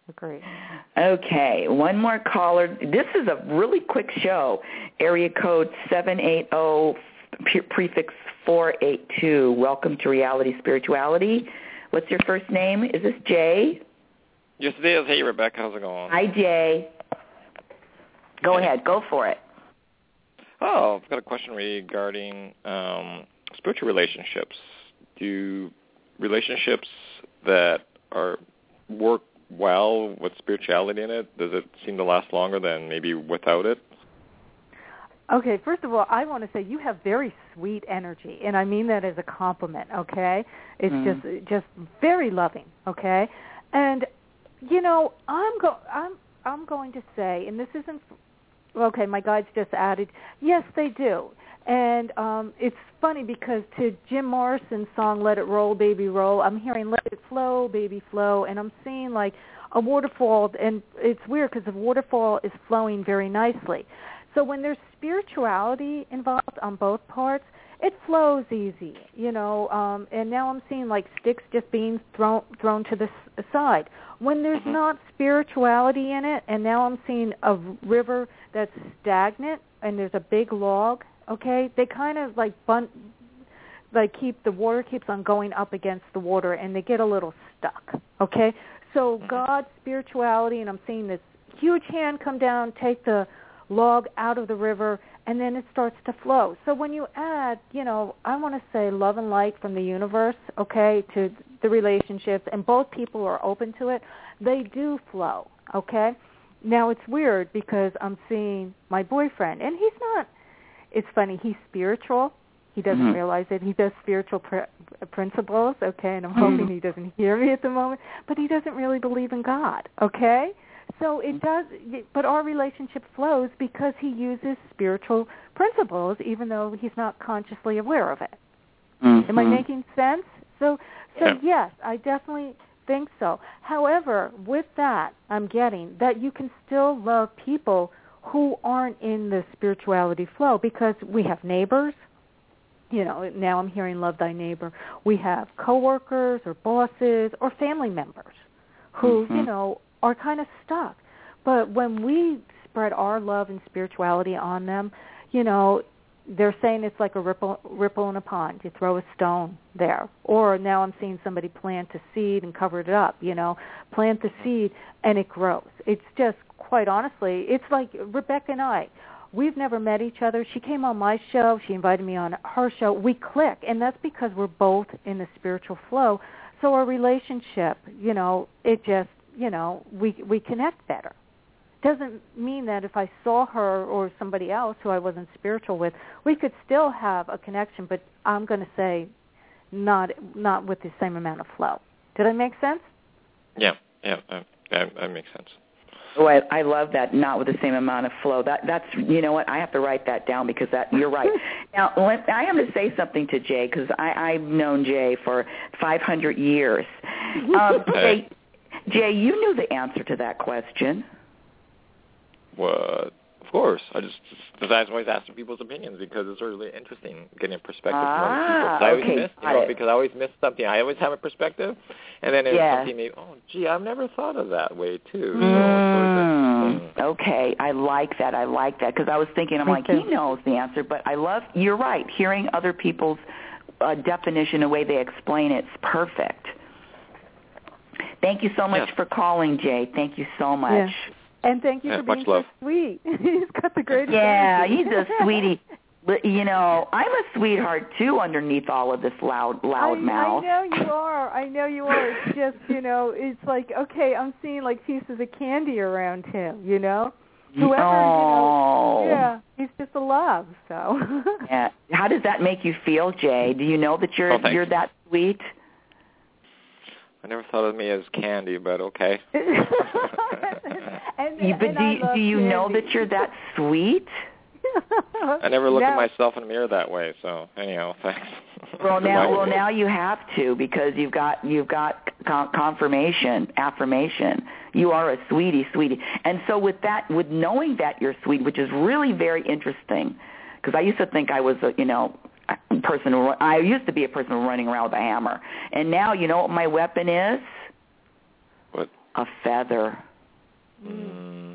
Okay, one more caller. This is a really quick show. Area code 780, prefix 482. Welcome to Reality Spirituality. What's your first name? Is this Jay? Yes, it is. Hey, Rebecca. How's it going? Hi, Jay. Go ahead. Go for it. Oh, I've got a question regarding spiritual relationships. Do relationships that work well with spirituality in it, does it seem to last longer than maybe without it? Okay, first of all, I want to say you have very sweet energy, and I mean that as a compliment, okay? It's just very loving, okay? And, you know, I'm going to say, and this isn't, okay, my guides just added, yes, they do. And it's funny because to Jim Morrison's song, Let It Roll, Baby Roll, I'm hearing Let It Flow, Baby Flow, and I'm seeing like a waterfall, and it's weird because the waterfall is flowing very nicely. So when there's spirituality involved on both parts, it flows easy, you know, and now I'm seeing like sticks just being thrown to the side. When there's not spirituality in it, and now I'm seeing a river that's stagnant and there's a big log, okay, they kind of like the water keeps on going up against the water and they get a little stuck, okay? So God's spirituality, and I'm seeing this huge hand come down, take the log out of the river, and then it starts to flow. So when you add, you know, I want to say love and light from the universe, okay, to the relationships, and both people are open to it, they do flow, okay? Now it's weird because I'm seeing my boyfriend, and he's not, it's funny, he's spiritual. He doesn't realize it. He does spiritual principles, okay, and I'm hoping he doesn't hear me at the moment, but he doesn't really believe in God, okay? So it does, but our relationship flows because he uses spiritual principles, even though he's not consciously aware of it. Am I making sense? So yes, I definitely think so. However, with that, I'm getting that you can still love people who aren't in the spirituality flow, because we have neighbors. You know, now I'm hearing love thy neighbor. We have coworkers or bosses or family members who, you know, are kind of stuck. But when we spread our love and spirituality on them, you know, they're saying it's like a ripple in a pond. You throw a stone there. Or now I'm seeing somebody plant a seed and cover it up, you know, plant the seed and it grows. It's just, quite honestly, it's like Rebecca and I. We've never met each other. She came on my show. She invited me on her show. We click, and that's because we're both in the spiritual flow. So our relationship, you know, it just, you know, we connect better. Doesn't mean that if I saw her or somebody else who I wasn't spiritual with, we could still have a connection, but I'm going to say not with the same amount of flow. Did I make sense? Yeah, that makes sense. Oh, I love that, not with the same amount of flow. That's, you know what, I have to write that down because you're right. Now, I have to say something to Jay because I've known Jay for 500 years. Jay, you knew the answer to that question. Well, of course. I always asking people's opinions because it's really interesting getting a perspective from other people. Because I always miss something. I always have a perspective, and then there's something. Oh, gee, I've never thought of that way too. Okay, I like that because I was thinking, I'm like, he knows the answer, but you're right. Hearing other people's definition, the way they explain it's perfect. Thank you so much for calling, Jay. Thank you so much. Yeah. And thank you for being so sweet. He's got the greatest energy. He's a sweetie. But, you know, I'm a sweetheart, too, underneath all of this loud mouth. I know you are. It's just, you know, it's like, okay, I'm seeing, like, pieces of candy around him, you know? Whoever, oh. you know, yeah, he's just a love, so. Yeah. How does that make you feel, Jay? Do you know that you're that sweet? I never thought of me as candy, but okay. Do you know that you're that sweet? I never look at myself in the mirror that way. So anyhow, thanks. Well, now you have to, because you've got affirmation. You are a sweetie. And so with knowing that you're sweet, which is really very interesting, because I used to think I was I used to be a person running around with a hammer, and now you know what my weapon is? What? A feather. Mm.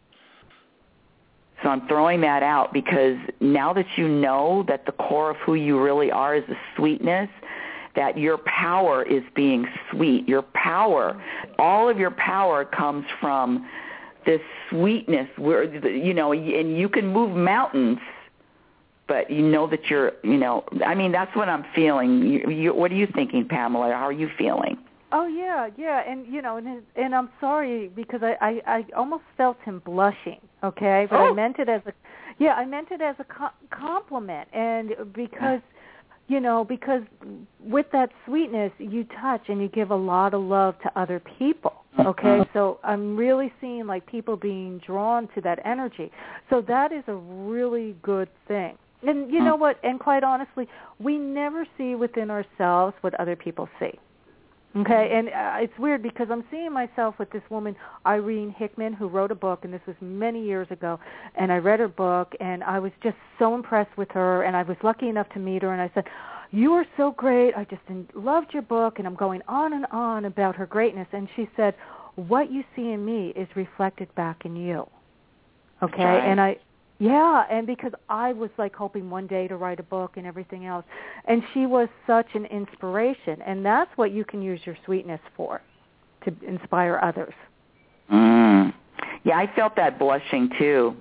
So I'm throwing that out because now that you know that the core of who you really are is the sweetness, that your power is being sweet. Your power, all of your power comes from this sweetness where, you know, and you can move mountains, but you know that you're, you know, I mean, that's what I'm feeling. What are you thinking, Pamela? How are you feeling? Oh, yeah, and, you know, and I'm sorry because I almost felt him blushing, okay? But I meant it as a compliment, and because, you know, because with that sweetness, you touch and you give a lot of love to other people, okay? So I'm really seeing, like, people being drawn to that energy. So that is a really good thing. And you know what? And quite honestly, we never see within ourselves what other people see. Okay, and it's weird because I'm seeing myself with this woman, Irene Hickman, who wrote a book, and this was many years ago, and I read her book, and I was just so impressed with her, and I was lucky enough to meet her, and I said, you are so great, I just loved your book, and I'm going on and on about her greatness, and she said, what you see in me is reflected back in you. Okay, right. And because I was like hoping one day to write a book and everything else. And she was such an inspiration. And that's what you can use your sweetness for, to inspire others. Mm. Yeah, I felt that blushing too.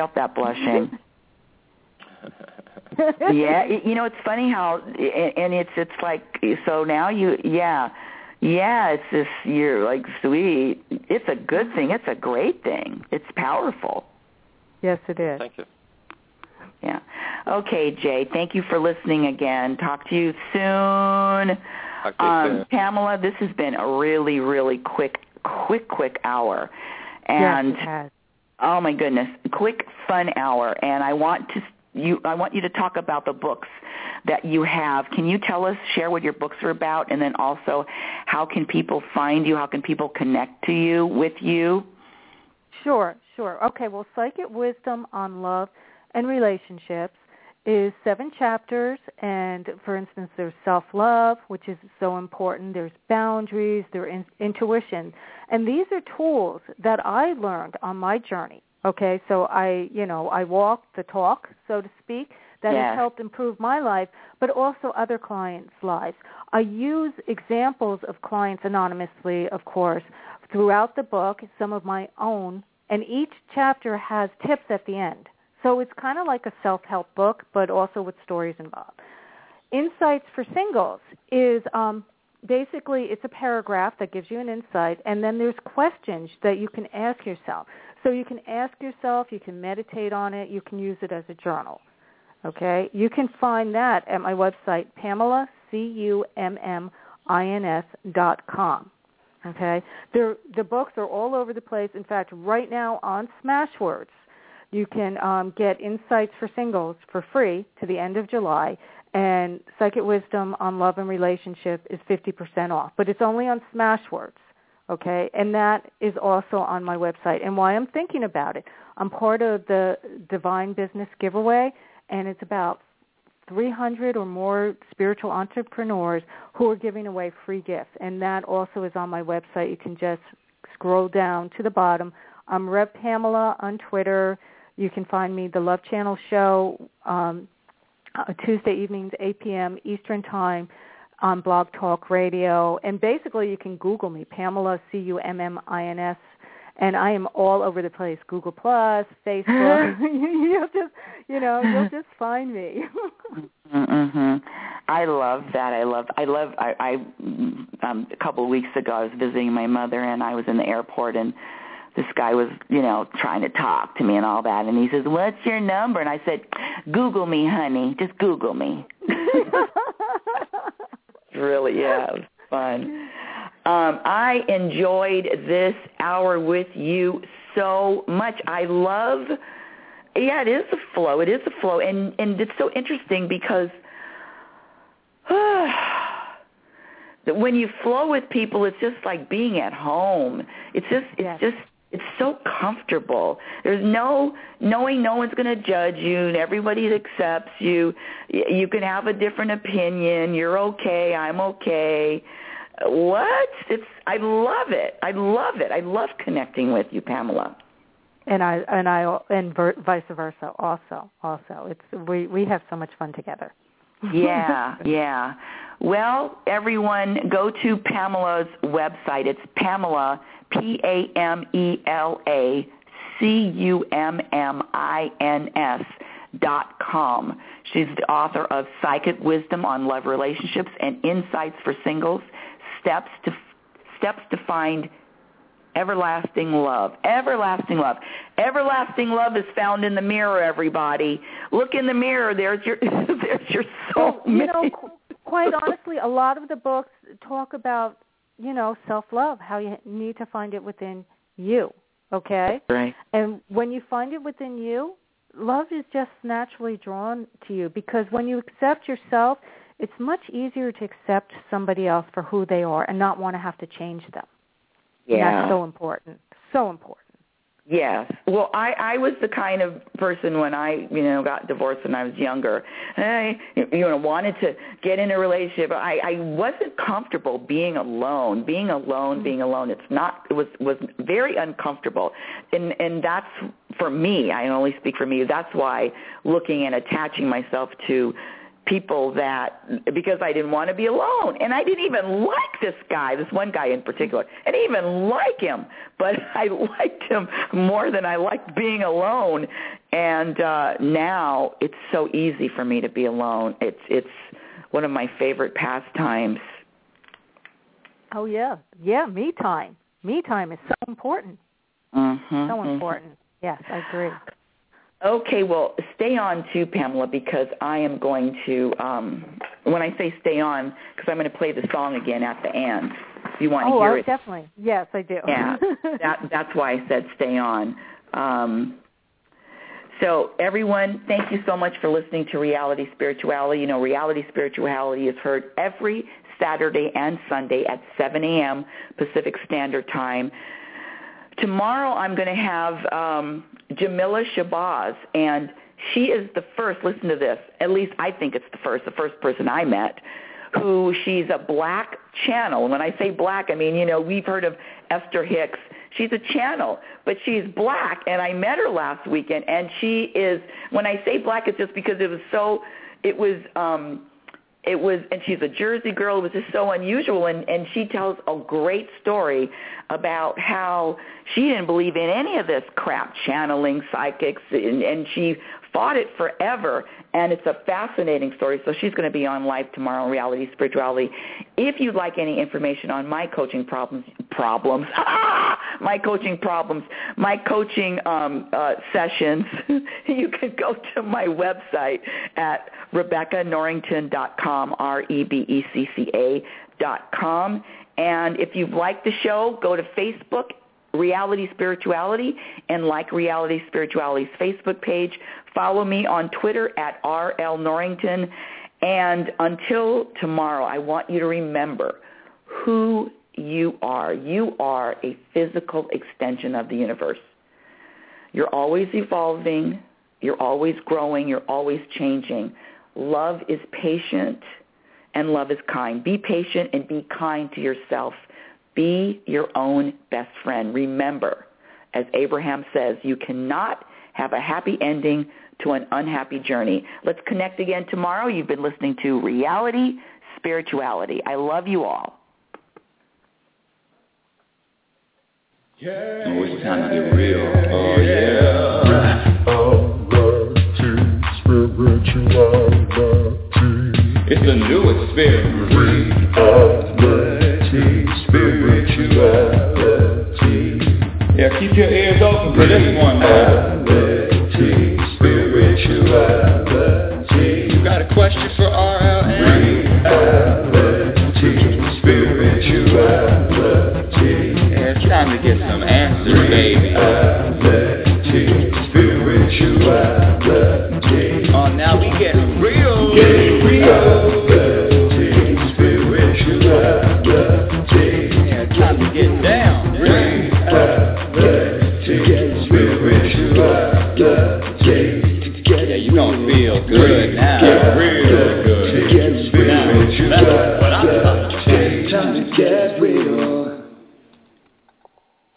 Yeah, you know, it's funny how, and it's like, so now it's this, you're like sweet. It's a good thing. It's a great thing. It's powerful. Yes, it is. Thank you. Yeah. Okay, Jay, thank you for listening again. Talk to you soon. Pamela, this has been a really, really quick hour. And yes, it has. Oh my goodness, quick, fun hour. And I want you to talk about the books that you have. Can you share what your books are about, and then also how can people find you? How can people connect to you, with you? Sure. Okay, well, Psychic Wisdom on Love and Relationships is 7 chapters, and, for instance, there's self-love, which is so important. There's boundaries, there's intuition. And these are tools that I learned on my journey, okay? So I walk the talk, so to speak, that has helped improve my life, but also other clients' lives. I use examples of clients anonymously, of course, throughout the book, some of my own, and each chapter has tips at the end. So it's kind of like a self-help book, but also with stories involved. Insights for Singles is basically it's a paragraph that gives you an insight, and then there's questions that you can ask yourself. So you can ask yourself, you can meditate on it, you can use it as a journal. Okay? You can find that at my website, PamelaCummins.com. Okay, the books are all over the place. In fact, right now on Smashwords, you can get Insights for Singles for free to the end of July, and Psychic Wisdom on Love and Relationship is 50% off. But it's only on Smashwords, okay? And that is also on my website. And why I'm thinking about it, I'm part of the Divine Business Giveaway, and it's about 300 or more spiritual entrepreneurs who are giving away free gifts, and that also is on my website. You can just scroll down to the bottom. I'm Rev Pamela on Twitter. You can find me, The Love Channel Show, Tuesday evenings, 8 p.m. Eastern Time on Blog Talk Radio. And basically you can Google me, Pamela, Cummins, And I am all over the place, Google Plus, Facebook. You'll just find me. Mm-hmm. I love that. I a couple of weeks ago, I was visiting my mother, and I was in the airport, and this guy was, trying to talk to me and all that, and he says, "What's your number?" And I said, "Google me, honey. Just Google me." Really, yeah, it was fun. I enjoyed this hour with you so much. I love, it is a flow. It is a flow, and it's so interesting because when you flow with people, it's just like being at home. It's so comfortable. There's knowing no one's going to judge you, and everybody accepts you. You can have a different opinion. You're okay. I'm okay. What? I love it. I love it. I love connecting with you, Pamela. And vice versa. Also, we have so much fun together. Yeah. Well, everyone, go to Pamela's website. It's Pamela, PamelaCummins.com. She's the author of Psychic Wisdom on Love Relationships and Insights for Singles, Steps to Find Everlasting Love. Everlasting love. Everlasting love is found in the mirror, everybody. Look in the mirror. There's your soulmate. Quite honestly, a lot of the books talk about, self-love, how you need to find it within you, okay? Right. And when you find it within you, love is just naturally drawn to you, because when you accept yourself, it's much easier to accept somebody else for who they are and not want to have to change them. Yeah. And that's so important. So important. Yes. Well, I was the kind of person when I, got divorced when I was younger. I, wanted to get in a relationship. I wasn't comfortable being alone. Being alone. It was very uncomfortable. And that's, for me, I only speak for me, that's why looking and attaching myself to people because I didn't want to be alone. And I didn't even like this one guy in particular. I didn't even like him, but I liked him more than I liked being alone. And now it's so easy for me to be alone. It's one of my favorite pastimes. Oh, yeah. Yeah, me time. Me time is so important. Mm-hmm, so important. Yes, I agree. Okay, well, stay on too, Pamela, because I am going to, when I say stay on, because I'm going to play the song again at the end. If you want to hear it. Oh, definitely. Yes, I do. Yeah, that's why I said stay on. So, everyone, thank you so much for listening to Reality Spirituality. Reality Spirituality is heard every Saturday and Sunday at 7 a.m. Pacific Standard Time. Tomorrow I'm going to have Jamila Shabazz, and she is the first, listen to this, at least I think it's the first person I met, she's a black channel. And when I say black, I mean, we've heard of Esther Hicks. She's a channel, but she's black, and I met her last weekend, and she is, when I say black, it's just because and she's a Jersey girl. It was just so unusual, and she tells a great story about how she didn't believe in any of this crap, channeling, psychics, and she fought it forever, and it's a fascinating story. So she's going to be on live tomorrow on Reality Spirituality. If you'd like any information on my coaching my coaching sessions, you can go to my website at RebeccaNorrington.com, REBECCA.com. And if you've liked the show, go to Facebook, Reality Spirituality, and like Reality Spirituality's Facebook page. Follow me on Twitter at RL Norrington. And until tomorrow, I want you to remember who you are. You are a physical extension of the universe. You're always evolving. You're always growing. You're always changing. Love is patient, and love is kind. Be patient and be kind to yourself. Be your own best friend. Remember, as Abraham says, you cannot have a happy ending to an unhappy journey. Let's connect again tomorrow. You've been listening to Reality Spirituality. I love you all. Oh, it's time to get real. Oh, yeah. It's the new experience. Spirituality. Yeah, keep your ears open for this one now. Spirituality. You got a question for RLN? Spirituality. Yeah, it's time to get some answers, baby. Spirituality. Oh, now we getting real. Getting real. Spirituality. Yeah, it's time to get down. Yeah, you gonna feel good now. Real good. Now,